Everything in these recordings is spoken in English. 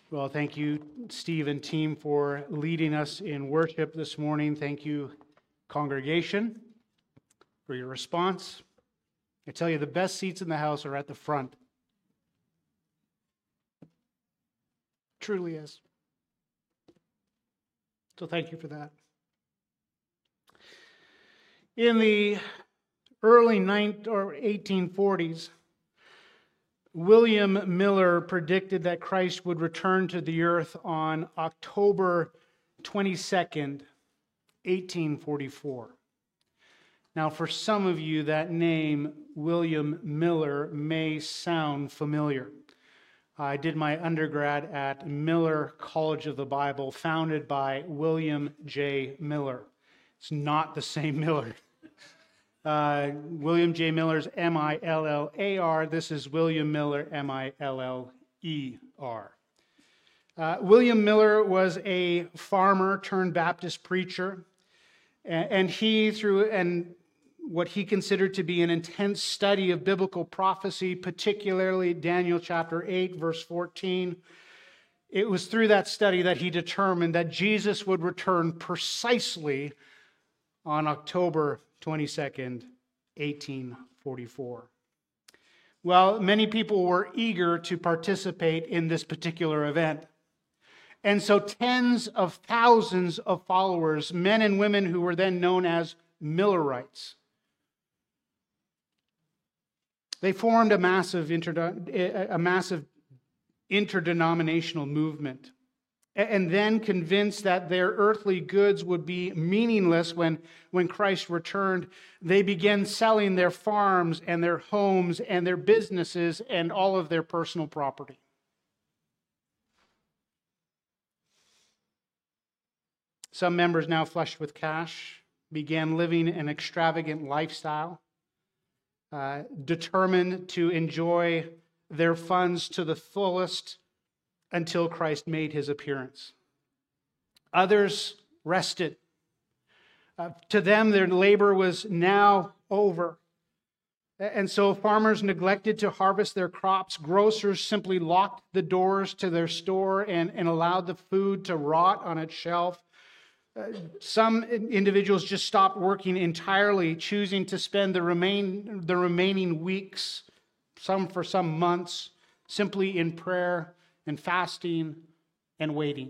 Well, thank you, Steve and team, for leading us in worship this morning. Thank you, congregation, for your response. I tell you, the best seats in the house are at the front. Truly is. So thank you for that. In the early 1840s, William Miller predicted that Christ would return to the earth on October 22nd, 1844. Now, for some of you, that name, William Miller, may sound familiar. I did my undergrad at Miller College of the Bible, founded by William J. Miller. It's not the same Miller. William J. Miller's M-I-L-L-A-R. This is William Miller, M-I-L-L-E-R. William Miller was a farmer turned Baptist preacher, and he, through what he considered to be an intense study of biblical prophecy, particularly Daniel chapter 8, verse 14, it was through that study that he determined that Jesus would return precisely on October 22nd, 1844. Well, many people were eager to participate in this particular event. And so tens of thousands of followers, men and women who were then known as Millerites, they formed a massive interdenominational movement. And then, convinced that their earthly goods would be meaningless when Christ returned, they began selling their farms and their homes and their businesses and all of their personal property. Some members, now flushed with cash, began living an extravagant lifestyle, determined to enjoy their funds to the fullest until Christ made his appearance. Others rested. To them, their labor was now over. And so farmers neglected to harvest their crops. Grocers simply locked the doors to their store and allowed the food to rot on its shelf. Some individuals just stopped working entirely, choosing to spend the remaining weeks, some for some months, simply in prayer and fasting and waiting.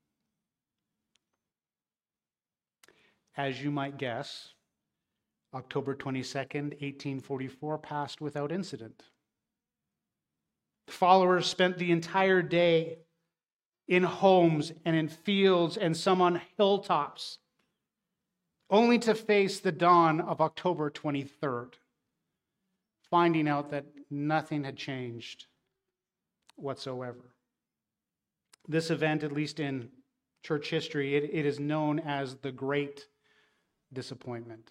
As you might guess, October 22nd, 1844 passed without incident. Followers spent the entire day in homes and in fields and some on hilltops, only to face the dawn of October 23rd, finding out that nothing had changed whatsoever. This event, at least in church history, it is known as the Great Disappointment.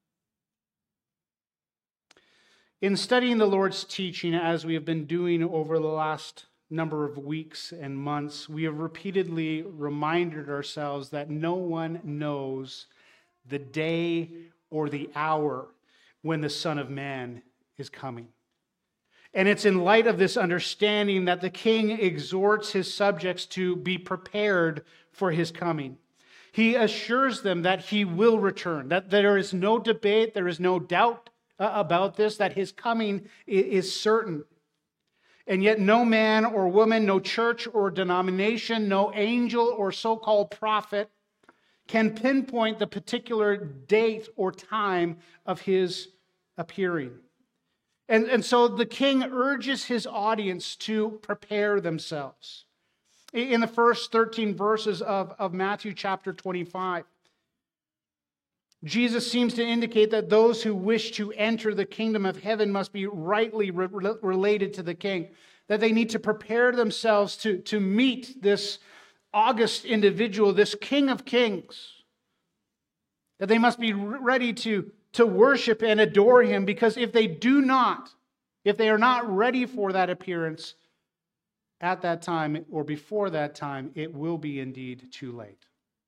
In studying the Lord's teaching, as we have been doing over the last number of weeks and months, we have repeatedly reminded ourselves that no one knows the day or the hour when the Son of Man is coming. And it's in light of this understanding that the king exhorts his subjects to be prepared for his coming. He assures them that he will return, that there is no debate, there is no doubt about this, that his coming is certain. And yet no man or woman, no church or denomination, no angel or so-called prophet can pinpoint the particular date or time of his appearing. And so the king urges his audience to prepare themselves. In the first 13 verses of Matthew chapter 25, Jesus seems to indicate that those who wish to enter the kingdom of heaven must be rightly related to the king, that they need to prepare themselves to meet this august individual, this King of Kings, that they must be ready to worship and adore him, because if they are not ready for that appearance at that time or before that time, it will be indeed too late.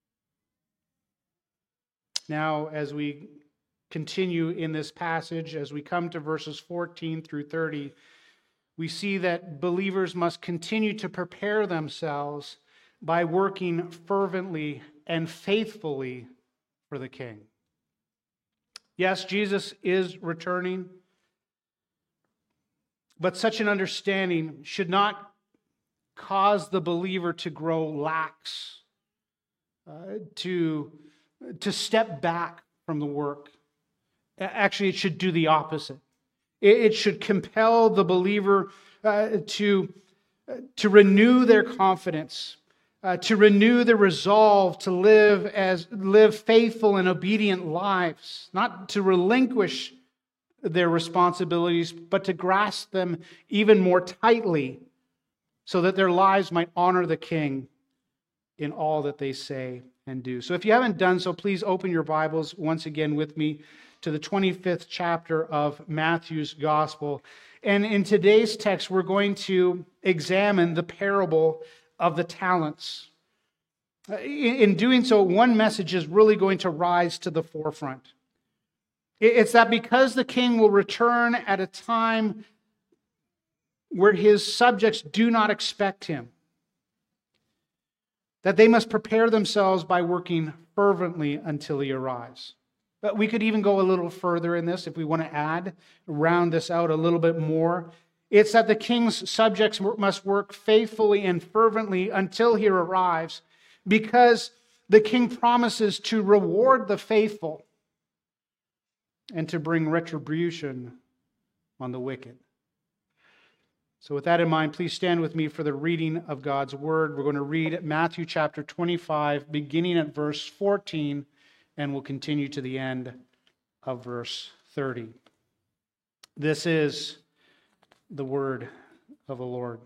Now, as we continue in this passage, as we come to verses 14 through 30, we see that believers must continue to prepare themselves by working fervently and faithfully for the King. Yes, Jesus is returning, but such an understanding should not cause the believer to grow lax, to step back from the work. Actually, it should do the opposite. It should compel the believer to renew their confidence, to renew their resolve to live faithful and obedient lives, not to relinquish their responsibilities, but to grasp them even more tightly so that their lives might honor the King in all that they say and do. So if you haven't done so, please open your Bibles once again with me to the 25th chapter of Matthew's Gospel. And in today's text, we're going to examine the parable of the talents. In doing so, one message is really going to rise to the forefront. It's that because the King will return at a time where his subjects do not expect him, that they must prepare themselves by working fervently until he arrives. But we could even go a little further in this if we want to round this out a little bit more. It's that the King's subjects must work faithfully and fervently until he arrives, because the King promises to reward the faithful and to bring retribution on the wicked. So with that in mind, please stand with me for the reading of God's word. We're going to read Matthew chapter 25, beginning at verse 14, and we'll continue to the end of verse 30. This is the word of the Lord.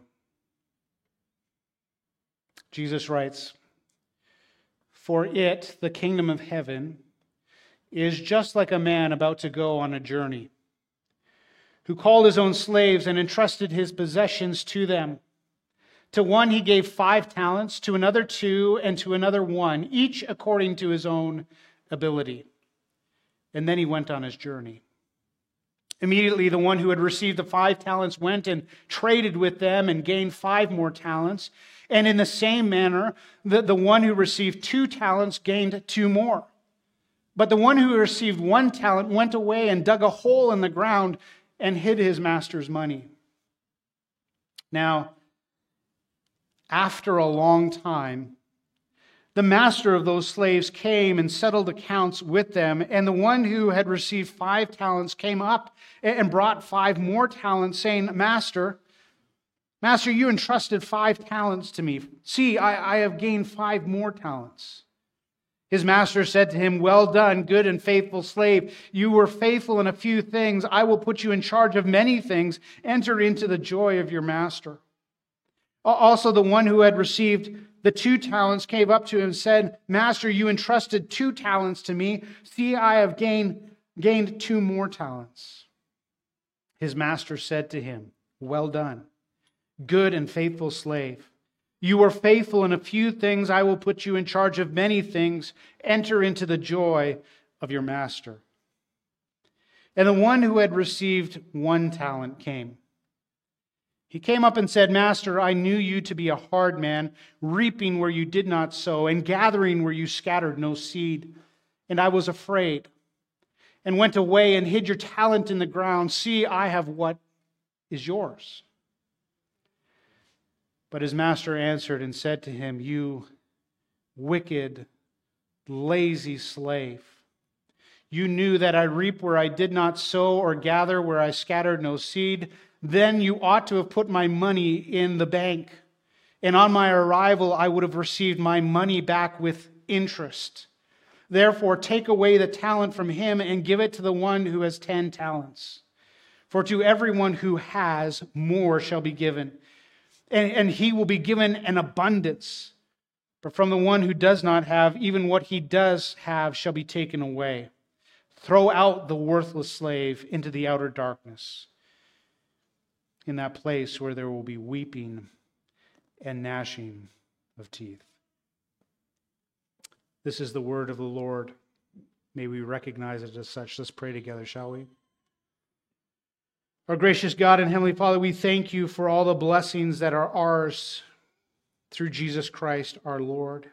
Jesus writes, "For it, the kingdom of heaven, is just like a man about to go on a journey, who called his own slaves and entrusted his possessions to them. To one he gave 5 talents, to another 2, and to another 1, each according to his own ability. And then he went on his journey. Immediately the one who had received the 5 talents went and traded with them and gained 5 more talents. And in the same manner, the one who received 2 talents gained 2 more. But the one who received 1 talent went away and dug a hole in the ground and hid his master's money. Now, after a long time, the master of those slaves came and settled accounts with them, and the one who had received 5 talents came up and brought 5 more talents, saying, Master, you entrusted 5 talents to me. See, I have gained 5 more talents. His master said to him, Well done, good and faithful slave. You were faithful in a few things. I will put you in charge of many things. Enter into the joy of your master. Also, the one who had received the 2 talents came up to him and said, Master, you entrusted 2 talents to me. See, I have gained 2 more talents. His master said to him, Well done, good and faithful slave. You were faithful in a few things. I will put you in charge of many things. Enter into the joy of your master. And the one who had received 1 talent came. He came up and said, Master, I knew you to be a hard man, reaping where you did not sow, and gathering where you scattered no seed. And I was afraid, and went away and hid your talent in the ground. See, I have what is yours. But his master answered and said to him, You wicked, lazy slave. You knew that I reap where I did not sow, or gather where I scattered no seed. Then you ought to have put my money in the bank, and on my arrival I would have received my money back with interest. Therefore, take away the talent from him and give it to the one who has 10 talents. For to everyone who has, more shall be given, and he will be given an abundance. But from the one who does not have, even what he does have shall be taken away. Throw out the worthless slave into the outer darkness, in that place where there will be weeping and gnashing of teeth. This is the word of the Lord. May we recognize it as such. Let's pray together, shall we? Our gracious God and Heavenly Father, we thank you for all the blessings that are ours through Jesus Christ our Lord.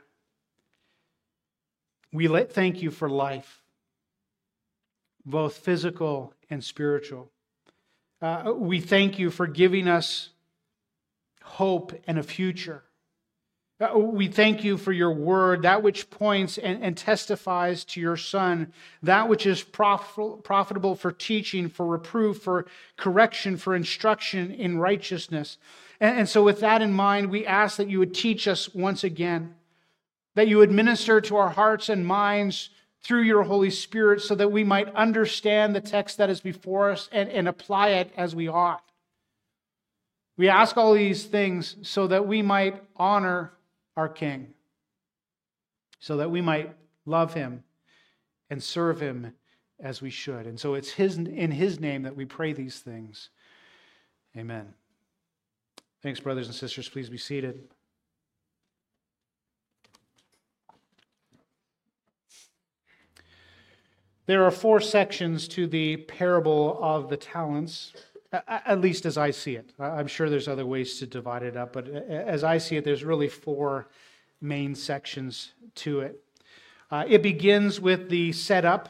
We thank you for life, both physical and spiritual. We thank you for giving us hope and a future. We thank you for your word, that which points and testifies to your Son, that which is profitable for teaching, for reproof, for correction, for instruction in righteousness. And so with that in mind, we ask that you would teach us once again, that you would minister to our hearts and minds through your Holy Spirit so that we might understand the text that is before us and apply it as we ought. We ask all these things so that we might honor our King, so that we might love him and serve him as we should. And so it's in his name that we pray these things. Amen. Thanks, brothers and sisters. Please be seated. There are 4 sections to the parable of the talents, at least as I see it. I'm sure there's other ways to divide it up, but as I see it, there's really 4 main sections to it. It begins with the setup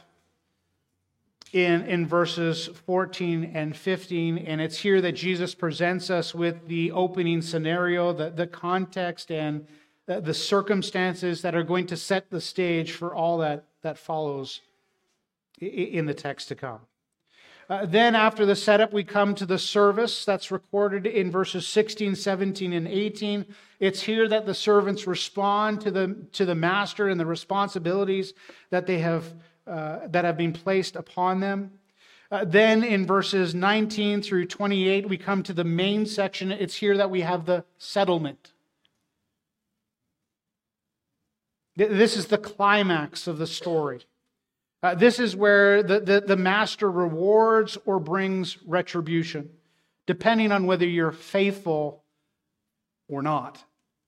in verses 14 and 15, and it's here that Jesus presents us with the opening scenario, the context, and the circumstances that are going to set the stage for all that follows in the text to come. Then after the setup, we come to the service that's recorded in verses 16, 17, and 18. It's here that the servants respond to the master and the responsibilities that they have been placed upon them. Then in verses 19 through 28, we come to the main section. It's here that we have the settlement. This is the climax of the story. This is where the master rewards or brings retribution, depending on whether you're faithful or not.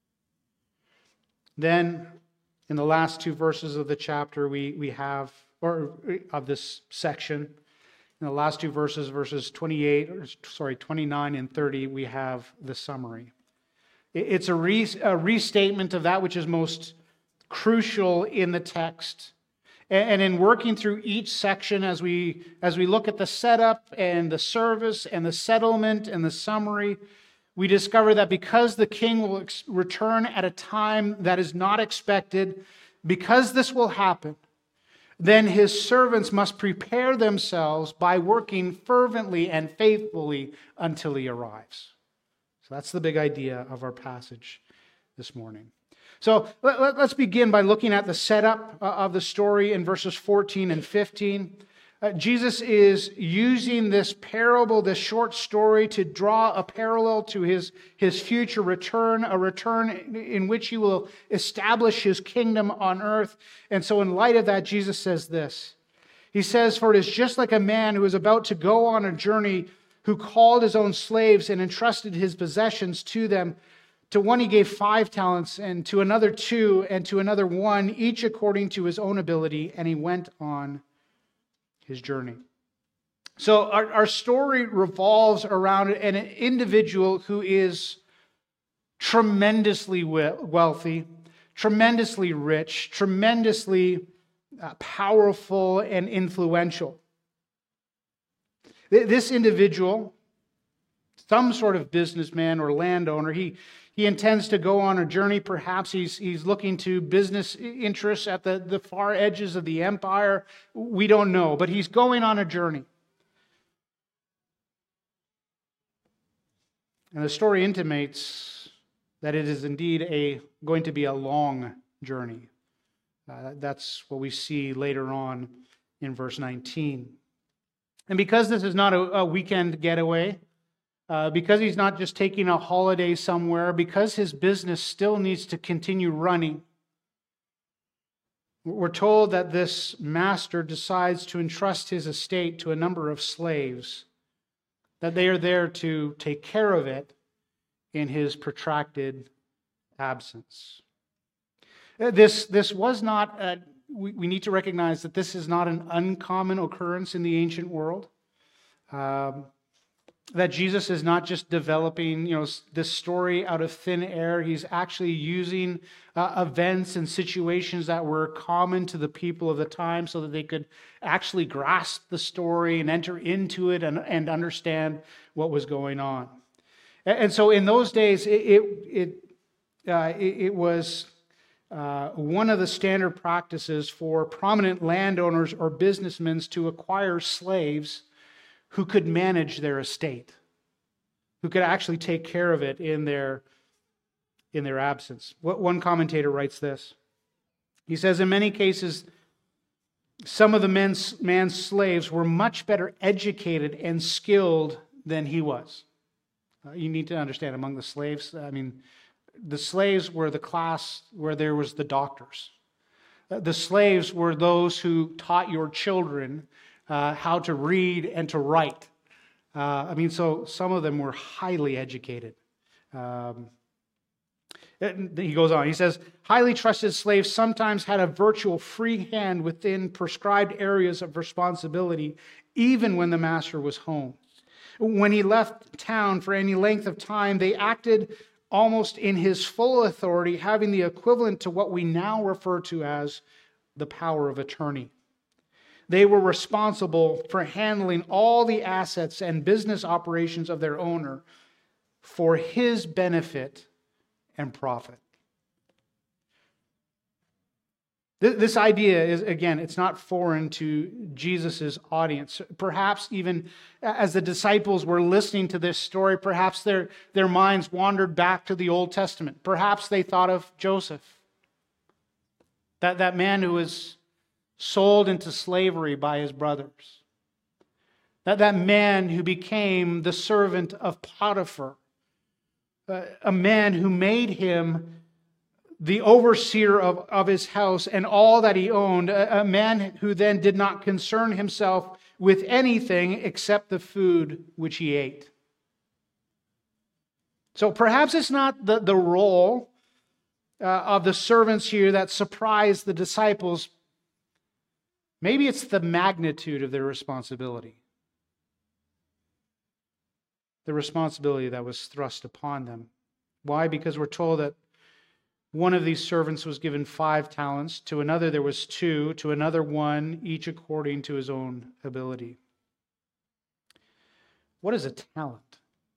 Then, in the last 2 verses of the chapter, we have, or of this section, in the last 2 verses, verses 29 and 30, we have the summary. It's a restatement of that which is most crucial in the text. And in working through each section, as we look at the setup and the service and the settlement and the summary, we discover that because the king will return at a time that is not expected, because this will happen, then his servants must prepare themselves by working fervently and faithfully until he arrives. So that's the big idea of our passage this morning. So let's begin by looking at the setup of the story in verses 14 and 15. Jesus is using this parable, this short story, to draw a parallel to his future return, a return in which he will establish his kingdom on earth. And so in light of that, Jesus says this. He says, "For it is just like a man who is about to go on a journey, who called his own slaves and entrusted his possessions to them. To one he gave 5 talents, and to another 2, and to another 1, each according to his own ability, and he went on his journey." So our story revolves around an individual who is tremendously wealthy, tremendously rich, tremendously powerful and influential. This individual, some sort of businessman or landowner, he intends to go on a journey. Perhaps he's looking to business interests at the far edges of the empire. We don't know, but he's going on a journey. And the story intimates that it is indeed going to be a long journey. That's what we see later on in verse 19. And because this is not a weekend getaway, because he's not just taking a holiday somewhere, because his business still needs to continue running, we're told that this master decides to entrust his estate to a number of slaves, that they are there to take care of it in his protracted absence. This was not, we need to recognize that this is not an uncommon occurrence in the ancient world. that Jesus is not just developing, this story out of thin air. He's actually using events and situations that were common to the people of the time so that they could actually grasp the story and enter into it and understand what was going on. And so in those days, it was one of the standard practices for prominent landowners or businessmen to acquire slaves who could manage their estate, who could actually take care of it in their absence. One commentator writes this. He says, in many cases, some of the man's slaves were much better educated and skilled than he was. You need to understand, among the slaves, the slaves were the class where there was the doctors. The slaves were those who taught your children how to read and to write. So some of them were highly educated. He goes on. He says, highly trusted slaves sometimes had a virtual free hand within prescribed areas of responsibility, even when the master was home. When he left town for any length of time, they acted almost in his full authority, having the equivalent to what we now refer to as the power of attorney. They were responsible for handling all the assets and business operations of their owner for his benefit and profit. This idea is, again, it's not foreign to Jesus' audience. Perhaps even as the disciples were listening to this story, perhaps their minds wandered back to the Old Testament. Perhaps they thought of Joseph, that man who was sold into slavery by his brothers. That man who became the servant of Potiphar. A man who made him the overseer of his house and all that he owned. A man who then did not concern himself with anything except the food which he ate. So perhaps it's not the role of the servants here that surprised the disciples. Maybe it's the magnitude of their responsibility. The responsibility that was thrust upon them. Why? Because we're told that one of these servants was given 5 talents, to another there was 2, to another 1, each according to his own ability. What is a talent?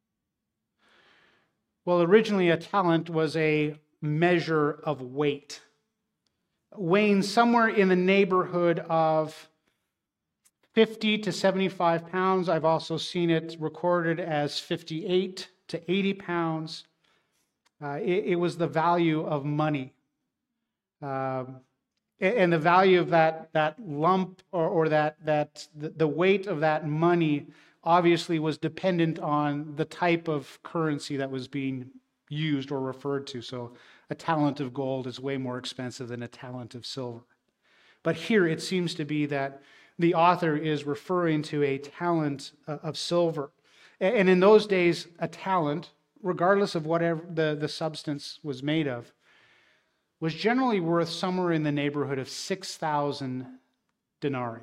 Well, originally a talent was a measure of weight, weighing somewhere in the neighborhood of 50 to 75 pounds. I've also seen it recorded as 58 to 80 pounds. It was the value of money. And the value of that lump or the weight of that money obviously was dependent on the type of currency that was being used or referred to. So a talent of gold is way more expensive than a talent of silver. But here it seems to be that the author is referring to a talent of silver. And in those days, a talent, regardless of whatever the substance was made of, was generally worth somewhere in the neighborhood of 6,000 denarii.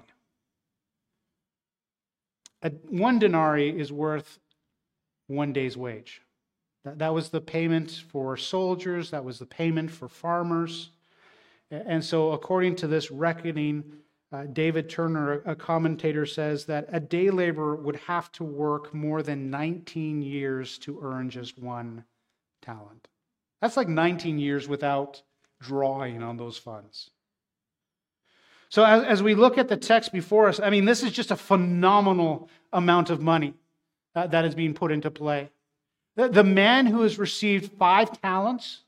1 denarii is worth 1 day's wage. That was the payment for soldiers. That was the payment for farmers. And so according to this reckoning, David Turner, a commentator, says that a day laborer would have to work more than 19 years to earn just 1 talent. That's like 19 years without drawing on those funds. So as we look at the text before us, this is just a phenomenal amount of money that is being put into play. The man who has received 5 talents,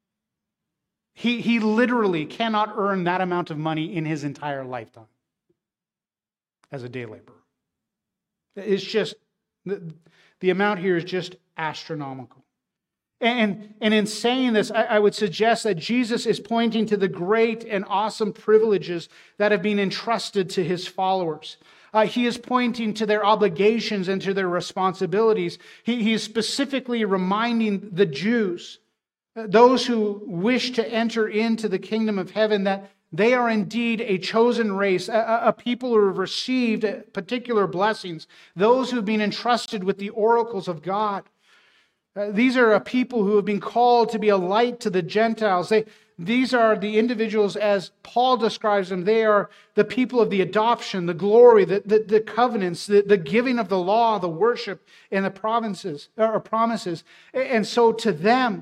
he literally cannot earn that amount of money in his entire lifetime as a day laborer. It's just, the amount here is just astronomical. And in saying this, I would suggest that Jesus is pointing to the great and awesome privileges that have been entrusted to his followers. He is pointing to their obligations and to their responsibilities. He is specifically reminding the Jews, those who wish to enter into the kingdom of heaven, that they are indeed a chosen race, a people who have received particular blessings, those who have been entrusted with the oracles of God. These are a people who have been called to be a light to the Gentiles. These are the individuals, as Paul describes them, they are the people of the adoption, the glory, the covenants, the giving of the law, the worship, and the promises. And so to them,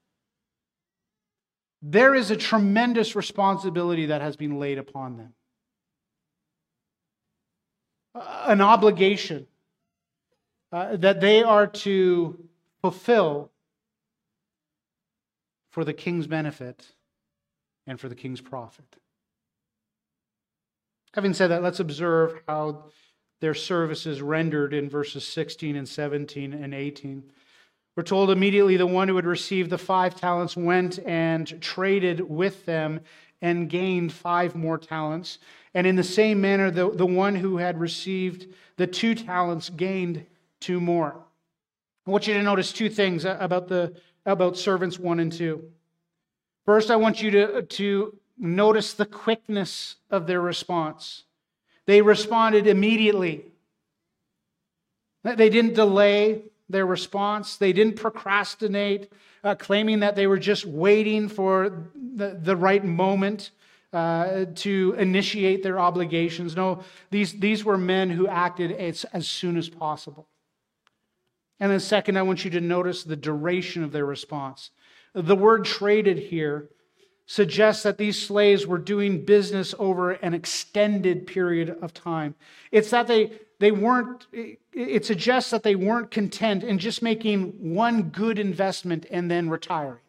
there is a tremendous responsibility that has been laid upon them. An obligation that they are to fulfill for the king's benefit and for the king's profit. Having said that, let's observe how their service is rendered in verses 16 and 17 and 18. We're told immediately the one who had received the 5 talents went and traded with them and gained 5 more talents. And in the same manner, the one who had received the 2 talents gained 2 more. I want you to notice 2 things about servants 1 and 2. First, I want you to notice the quickness of their response. They responded immediately. They didn't delay their response. They didn't procrastinate, claiming that they were just waiting for the right moment to initiate their obligations. No, these were men who acted as soon as possible. And then second, I want you to notice the duration of their response. The word traded here suggests that these slaves were doing business over an extended period of time. It suggests that they weren't content in just making one good investment and then retiring.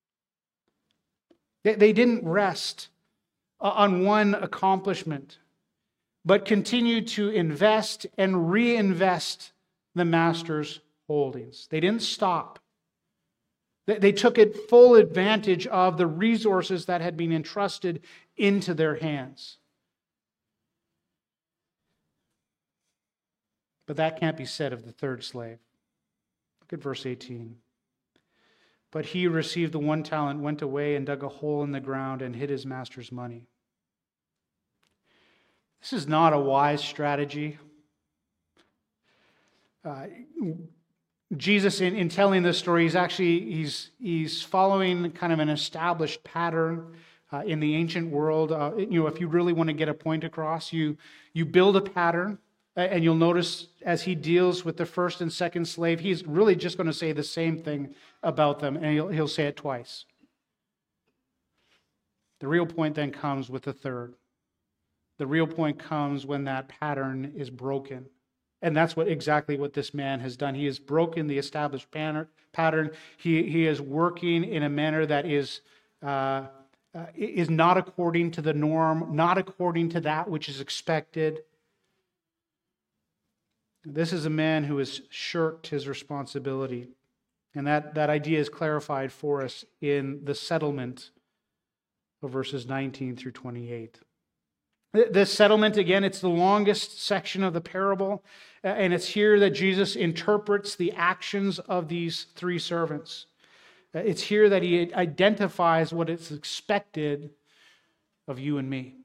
They didn't rest on one accomplishment, but continued to invest and reinvest the master's holdings. They didn't stop. They took full advantage of the resources that had been entrusted into their hands. But that can't be said of the third slave. Look at verse 18. But he who received the 1 talent, went away and dug a hole in the ground and hid his master's money. This is not a wise strategy. Jesus, in telling this story, he's following kind of an established pattern in the ancient world. If you really want to get a point across, you build a pattern, and you'll notice as he deals with the first and second slave, he's really just going to say the same thing about them, and he'll say it twice. The real point then comes with the third. The real point comes when that pattern is broken. And that's exactly what this man has done. He has broken the established pattern. He is working in a manner that is not according to the norm, not according to that which is expected. This is a man who has shirked his responsibility. And that idea is clarified for us in the settlement of verses 19 through 28. This settlement, again, it's the longest section of the parable, and it's here that Jesus interprets the actions of these 3 servants. It's here that he identifies what is expected of you and me.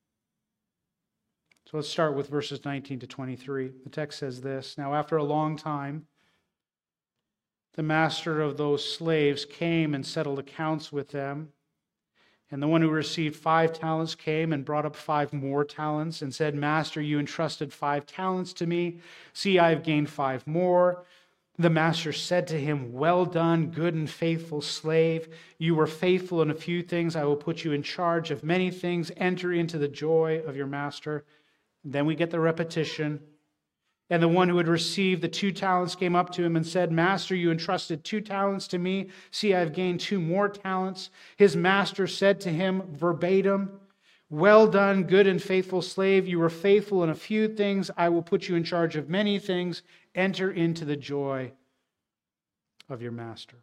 So let's start with verses 19 to 23. The text says this: Now after a long time, the master of those slaves came and settled accounts with them. And the one who received 5 talents came and brought up 5 more talents and said, Master, you entrusted 5 talents to me. See, I have gained 5 more. The master said to him, Well done, good and faithful slave. You were faithful in a few things. I will put you in charge of many things. Enter into the joy of your master. Then we get the repetition. And the one who had received the 2 talents came up to him and said, Master, you entrusted 2 talents to me. See, I have gained 2 more talents. His master said to him verbatim, Well done, good and faithful slave. You were faithful in a few things. I will put you in charge of many things. Enter into the joy of your master.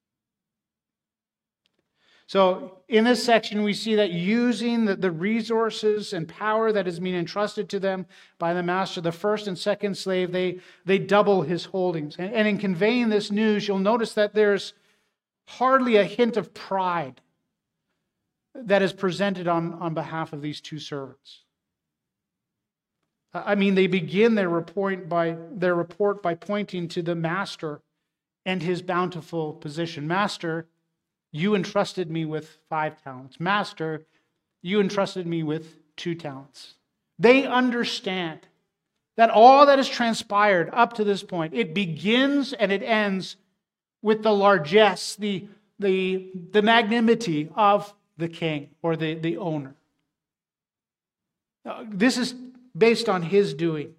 So in this section, we see that using the resources and power that is being entrusted to them by the master, the first and second slave, they double his holdings. And in conveying this news, you'll notice that there's hardly a hint of pride. that is presented on behalf of these two servants. I mean, they begin their report by pointing to the master and his bountiful position. Master, you entrusted me with 5 talents. Master, you entrusted me with 2 talents. They understand that all that has transpired up to this point, it begins and it ends with the largesse, the magnanimity of the king or the owner. This is based on his doing.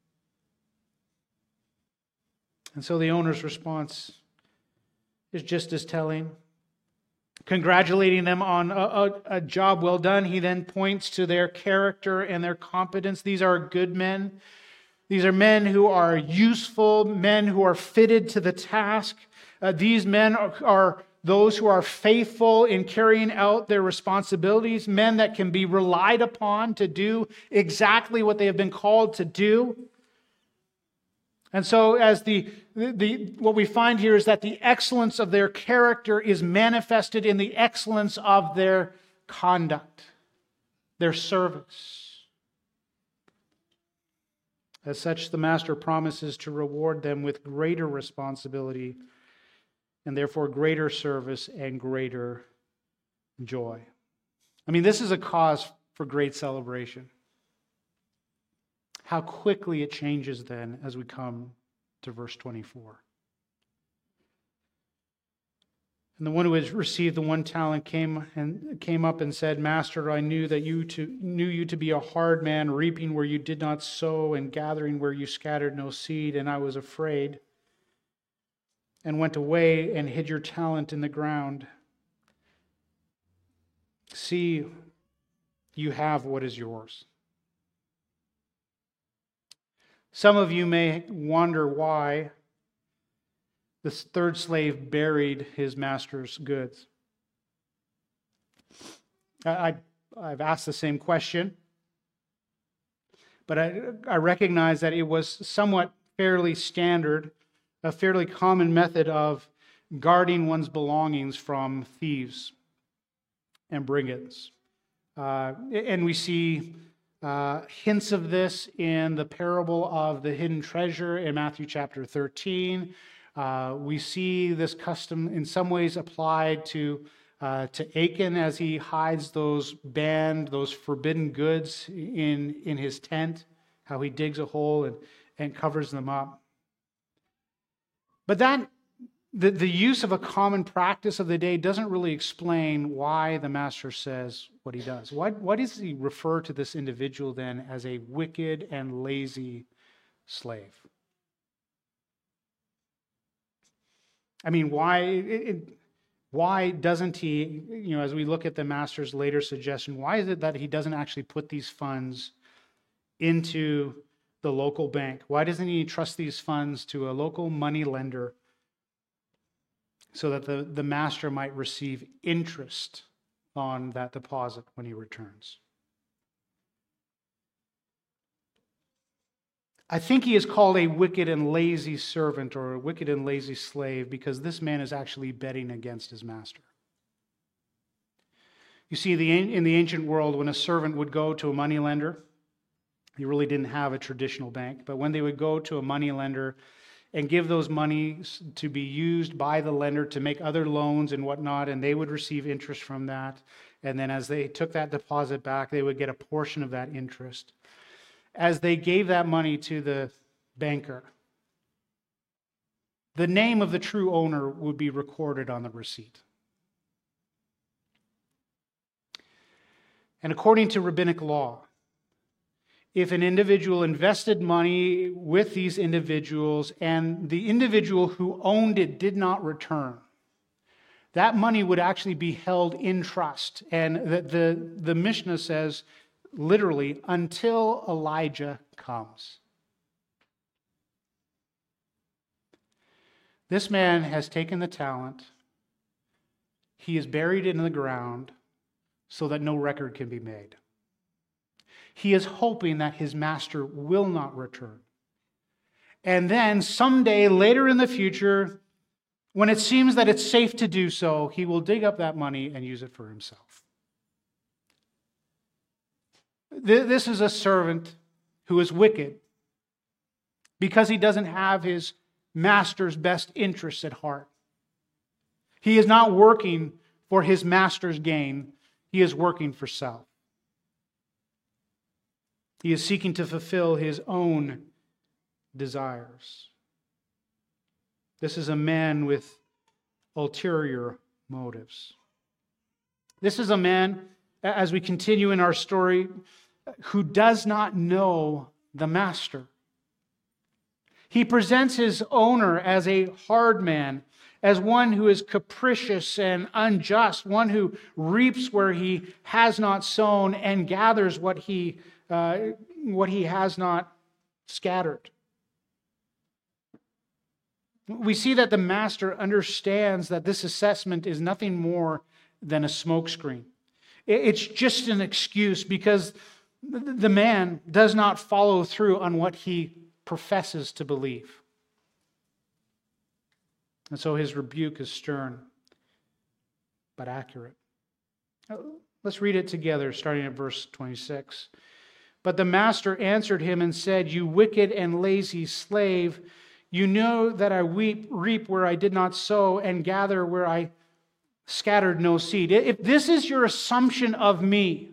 And so the owner's response is just as telling. Congratulating them on a job well done, he then points to their character and their competence. These are good men. These are men who are useful, men who are fitted to the task. These men are those who are faithful in carrying out their responsibilities, men that can be relied upon to do exactly what they have been called to do. And so as what we find here is that the excellence of their character is manifested in the excellence of their conduct, their service. As such, the master promises to reward them with greater responsibility and therefore greater service and greater joy. I mean, this is a cause for great celebration. How quickly it changes then as we come to verse 24. And the one who had received the 1 talent came up and said, Master, I knew you to be a hard man, reaping where you did not sow and gathering where you scattered no seed, and I was afraid, and went away and hid your talent in the ground. See, you have what is yours. Some of you may wonder why this third slave buried his master's goods. I've asked the same question, but I recognize that it was somewhat fairly standard, a fairly common method of guarding one's belongings from thieves and brigands. And we see hints of this in the parable of the hidden treasure in Matthew chapter 13. We see this custom in some ways applied to Achan as he hides those forbidden goods in his tent, how he digs a hole and covers them up. But the use of a common practice of the day doesn't really explain why the master says what he does. Why does he refer to this individual then as a wicked and lazy slave? I mean, why doesn't he, as we look at the master's later suggestion, why is it that he doesn't actually put these funds into the local bank? Why doesn't he trust these funds to a local money lender so that the master might receive interest on that deposit when he returns? I think he is called a wicked and lazy servant or a wicked and lazy slave because this man is actually betting against his master. You see, in the ancient world, when a servant would go to a moneylender, he really didn't have a traditional bank, but when they would go to a moneylender and give those monies to be used by the lender to make other loans and whatnot, and they would receive interest from that, and then as they took that deposit back, they would get a portion of that interest. As they gave that money to the banker, the name of the true owner would be recorded on the receipt. And according to rabbinic law, if an individual invested money with these individuals and the individual who owned it did not return, that money would actually be held in trust. And the Mishnah says, literally, until Elijah comes. This man has taken the talent. He is buried in the ground so that no record can be made. He is hoping that his master will not return. And then someday, later in the future, when it seems that it's safe to do so, he will dig up that money and use it for himself. This is a servant who is wicked because he doesn't have his master's best interests at heart. He is not working for his master's gain. He is working for self. He is seeking to fulfill his own desires. This is a man with ulterior motives. This is a man, as we continue in our story, who does not know the master. He presents his owner as a hard man, as one who is capricious and unjust, one who reaps where he has not sown and gathers what he has not scattered. We see that the master understands that this assessment is nothing more than a smokescreen. It's just an excuse because the man does not follow through on what he professes to believe. And so his rebuke is stern but accurate. Let's read it together, starting at verse 26. But the master answered him and said, "You wicked and lazy slave, you know that I reap where I did not sow and gather where I scattered no seed." If this is your assumption of me,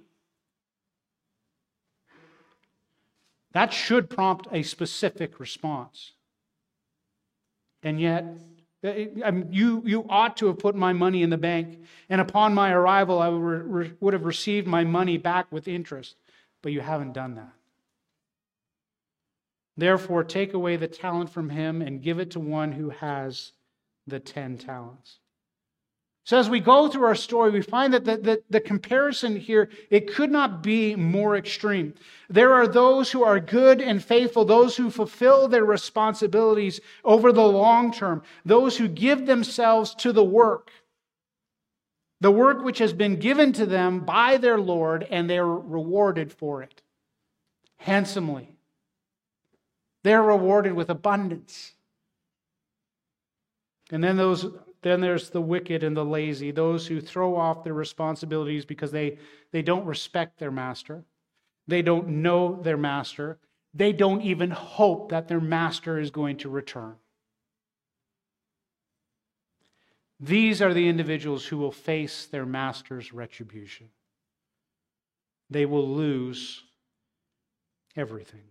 that should prompt a specific response. And yet, you ought to have put my money in the bank, and upon my arrival I would have received my money back with interest, but you haven't done that. Therefore, take away the talent from him and give it to one who has the 10 talents. So as we go through our story, we find that the comparison here, it could not be more extreme. There are those who are good and faithful, those who fulfill their responsibilities over the long term, those who give themselves to the work which has been given to them by their Lord, and they're rewarded for it handsomely. They're rewarded with abundance. And then there's the wicked and the lazy, those who throw off their responsibilities because they don't respect their master. They don't know their master. They don't even hope that their master is going to return. These are the individuals who will face their master's retribution. They will lose everything.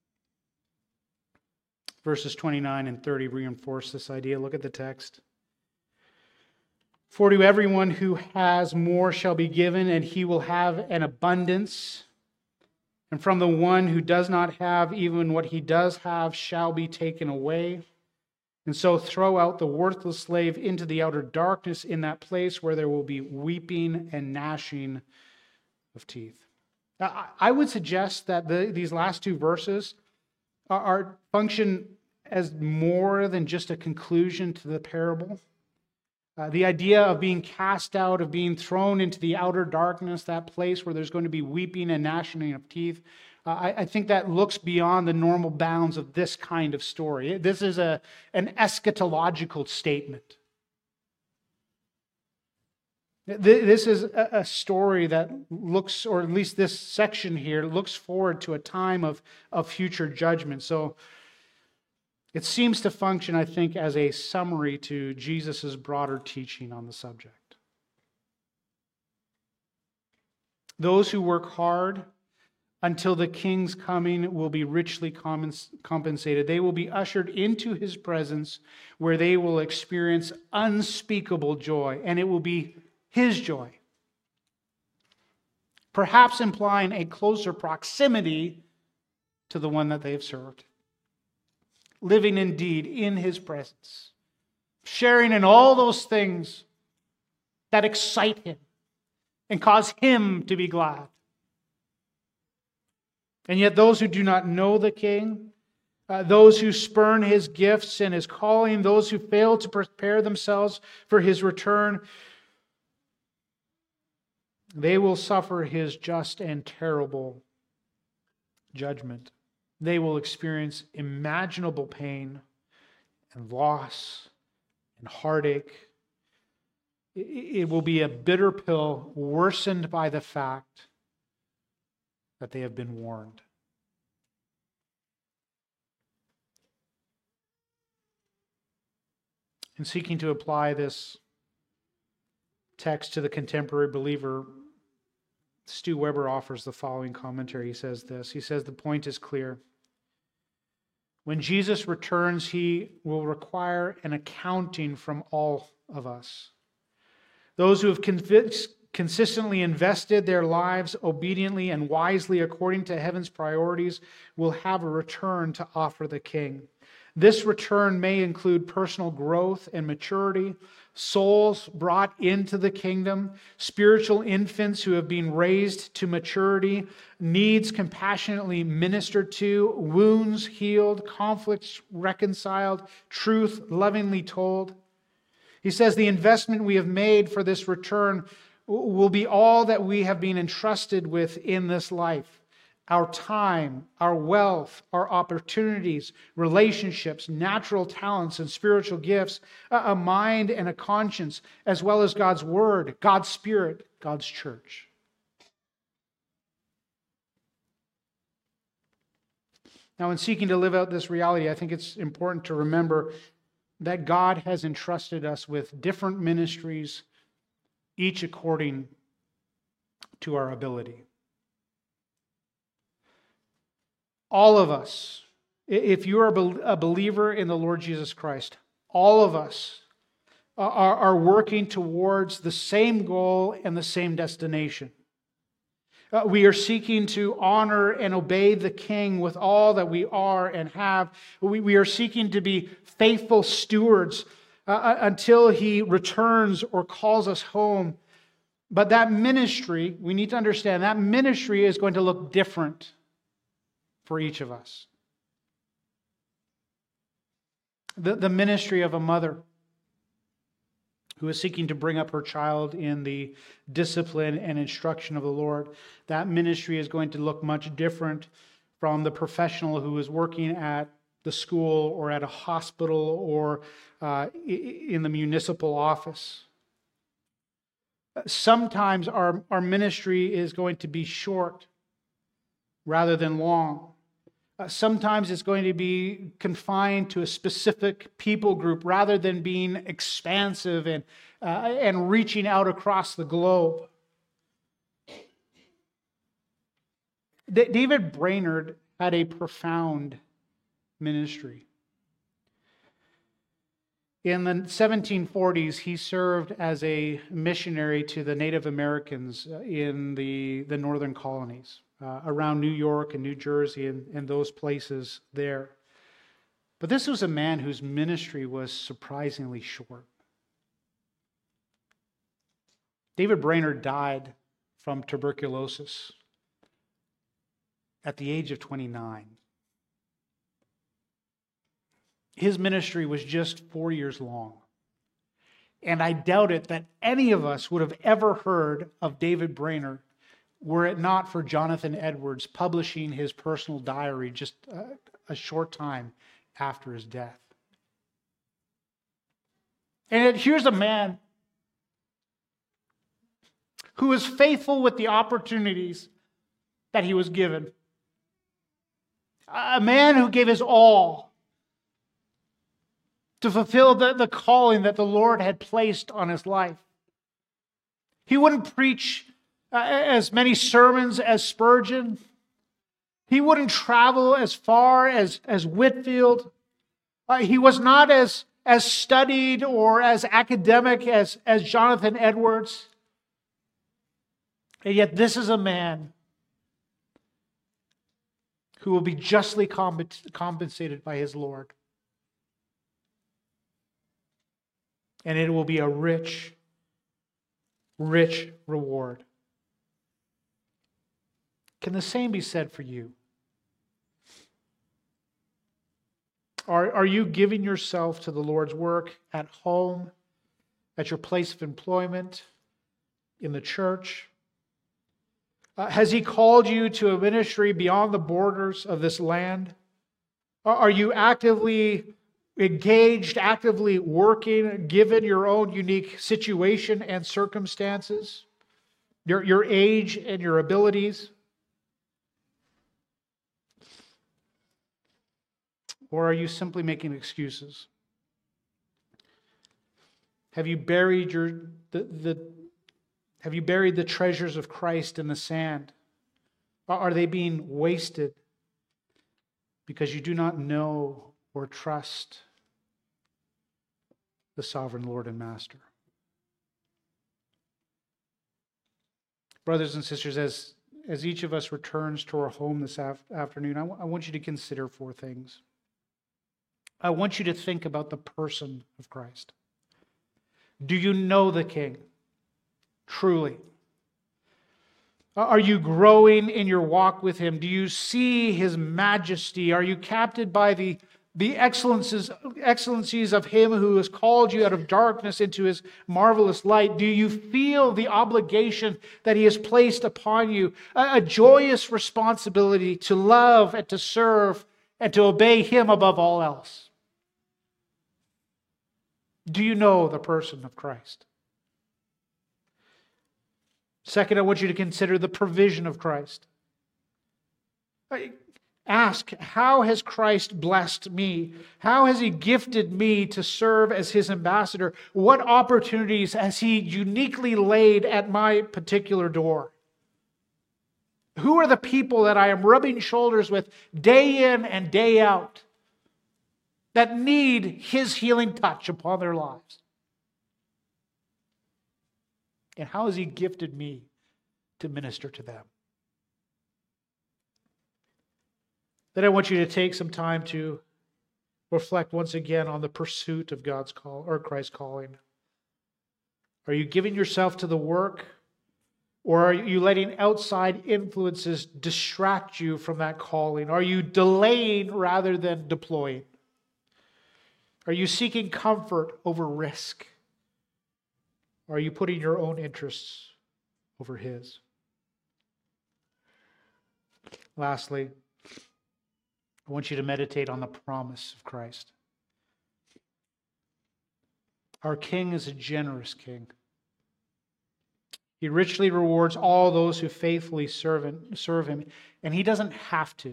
Verses 29 and 30 reinforce this idea. Look at the text. For to everyone who has more shall be given, and he will have an abundance. And from the one who does not have, even what he does have shall be taken away. And so throw out the worthless slave into the outer darkness, in that place where there will be weeping and gnashing of teeth. I would suggest that these last two verses are function as more than just a conclusion to the parable. The idea of being cast out, of being thrown into the outer darkness, that place where there's going to be weeping and gnashing of teeth, I think that looks beyond the normal bounds of this kind of story. This is an eschatological statement. This is a story that looks, or at least this section here, looks forward to a time of future judgment. So it seems to function, I think, as a summary to Jesus' broader teaching on the subject. Those who work hard until the king's coming will be richly compensated. They will be ushered into his presence, where they will experience unspeakable joy, and it will be his joy, perhaps implying a closer proximity to the one that they have served. Living indeed in his presence, sharing in all those things that excite him and cause him to be glad. And yet those who do not know the king, those who spurn his gifts and his calling, those who fail to prepare themselves for his return, they will suffer his just and terrible judgment. They will experience imaginable pain and loss and heartache. It will be a bitter pill worsened by the fact that they have been warned. In seeking to apply this text to the contemporary believer, Stu Weber offers the following commentary. He says this. He says, the point is clear. When Jesus returns, he will require an accounting from all of us. Those who have consistently invested their lives obediently and wisely according to heaven's priorities will have a return to offer the King. This return may include personal growth and maturity, souls brought into the kingdom, spiritual infants who have been raised to maturity, needs compassionately ministered to, wounds healed, conflicts reconciled, truth lovingly told. He says the investment we have made for this return will be all that we have been entrusted with in this life. Our time, our wealth, our opportunities, relationships, natural talents and spiritual gifts, a mind and a conscience, as well as God's Word, God's Spirit, God's church. Now, in seeking to live out this reality, I think it's important to remember that God has entrusted us with different ministries, each according to our ability. All of us, if you are a believer in the Lord Jesus Christ, all of us are working towards the same goal and the same destination. We are seeking to honor and obey the King with all that we are and have. We are seeking to be faithful stewards until He returns or calls us home. But that ministry, we need to understand, that ministry is going to look different for each of us. The ministry of a mother who is seeking to bring up her child in the discipline and instruction of the Lord, that ministry is going to look much different from the professional who is working at the school or at a hospital or in the municipal office. Sometimes our ministry is going to be short rather than long. Sometimes it's going to be confined to a specific people group rather than being expansive and reaching out across the globe. David Brainerd had a profound ministry. In the 1740s, he served as a missionary to the Native Americans in the northern colonies. Around New York and New Jersey and those places there. But this was a man whose ministry was surprisingly short. David Brainerd died from tuberculosis at the age of 29. His ministry was just 4 years long. And I doubt it that any of us would have ever heard of David Brainerd were it not for Jonathan Edwards publishing his personal diary just a short time after his death. And here's a man who was faithful with the opportunities that he was given. A man who gave his all to fulfill the calling that the Lord had placed on his life. He wouldn't preach as many sermons as Spurgeon. He wouldn't travel as far as Whitefield. He was not as studied or as academic as Jonathan Edwards. And yet this is a man who will be justly compensated by his Lord. And it will be a rich, rich reward. Can the same be said for you? Are you giving yourself to the Lord's work at home, at your place of employment, in the church? Has He called you to a ministry beyond the borders of this land? Are you actively engaged, actively working, given your own unique situation and circumstances, your age and your abilities? Or are you simply making excuses? Have you buried have you buried the treasures of Christ in the sand? Are they being wasted because you do not know or trust the sovereign Lord and Master? Brothers and sisters, as each of us returns to our home this afternoon, I want you to consider 4 things. I want you to think about the person of Christ. Do you know the King? Truly. Are you growing in your walk with Him? Do you see His majesty? Are you captured by the excellencies of Him who has called you out of darkness into His marvelous light? Do you feel the obligation that He has placed upon you? A joyous responsibility to love and to serve and to obey Him above all else. Do you know the person of Christ? Second, I want you to consider the provision of Christ. Ask, how has Christ blessed me? How has He gifted me to serve as His ambassador? What opportunities has He uniquely laid at my particular door? Who are the people that I am rubbing shoulders with day in and day out that need His healing touch upon their lives? And how has He gifted me to minister to them? Then I want you to take some time to reflect once again on the pursuit of God's call or Christ's calling. Are you giving yourself to the work, or are you letting outside influences distract you from that calling? Are you delaying rather than deploying? Are you seeking comfort over risk? Are you putting your own interests over His? Lastly, I want you to meditate on the promise of Christ. Our King is a generous King. He richly rewards all those who faithfully serve Him, and He doesn't have to.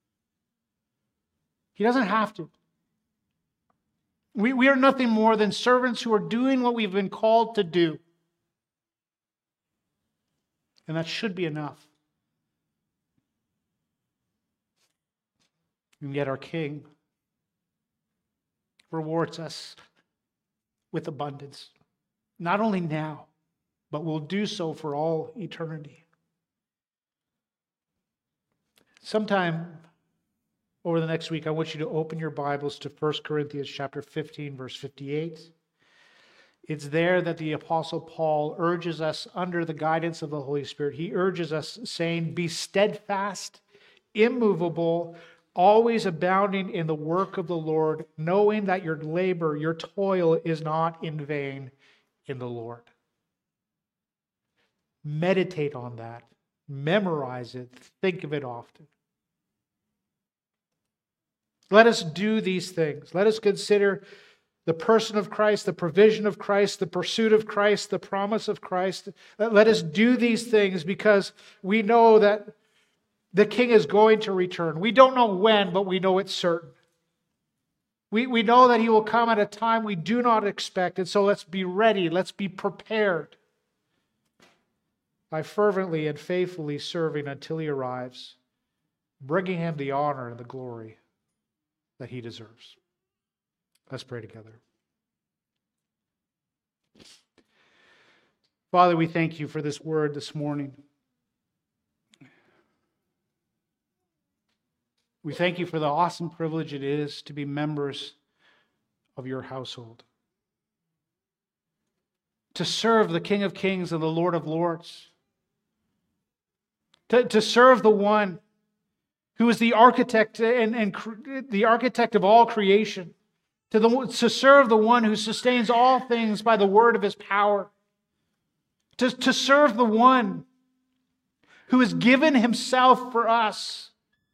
He doesn't have to. We are nothing more than servants who are doing what we've been called to do. And that should be enough. And yet our King rewards us with abundance. Not only now, but will do so for all eternity. Sometime over the next week, I want you to open your Bibles to 1 Corinthians chapter 15, verse 58. It's there that the Apostle Paul urges us under the guidance of the Holy Spirit. He urges us saying, be steadfast, immovable, always abounding in the work of the Lord, knowing that your labor, your toil is not in vain in the Lord. Meditate on that. Memorize it. Think of it often. Let us do these things. Let us consider the person of Christ, the provision of Christ, the pursuit of Christ, the promise of Christ. Let us do these things because we know that the King is going to return. We don't know when, but we know it's certain. We know that He will come at a time we do not expect. And so let's be ready. Let's be prepared by fervently and faithfully serving until He arrives, bringing Him the honor and the glory that He deserves. Let's pray together. Father, we thank You for this word this morning. We thank You for the awesome privilege it is to be members of Your household, to serve the King of Kings and the Lord of Lords, to serve the one who is the architect and the architect of all creation, to serve the one who sustains all things by the word of His power, to serve the one who has given Himself for us,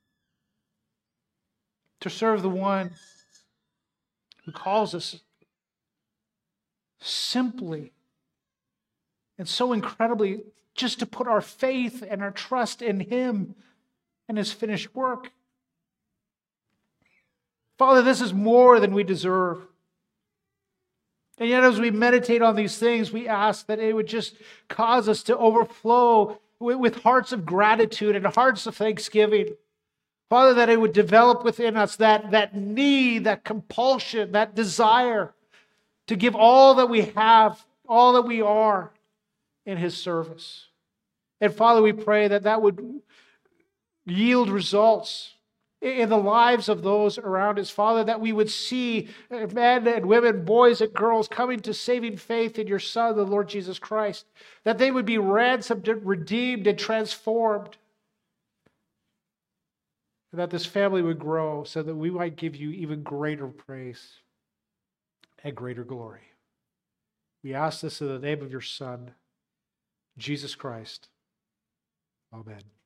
to serve the one who calls us simply and so incredibly just to put our faith and our trust in Him and His finished work. Father, this is more than we deserve. And yet, as we meditate on these things, we ask that it would just cause us to overflow with hearts of gratitude and hearts of thanksgiving. Father, that it would develop within us that need, that compulsion, that desire to give all that we have, all that we are in His service. And Father, we pray that that would yield results in the lives of those around us. Father, that we would see men and women, boys and girls coming to saving faith in your Son, the Lord Jesus Christ. That they would be ransomed, redeemed, and transformed. And that this family would grow so that we might give you even greater praise and greater glory. We ask this in the name of your Son, Jesus Christ. Amen.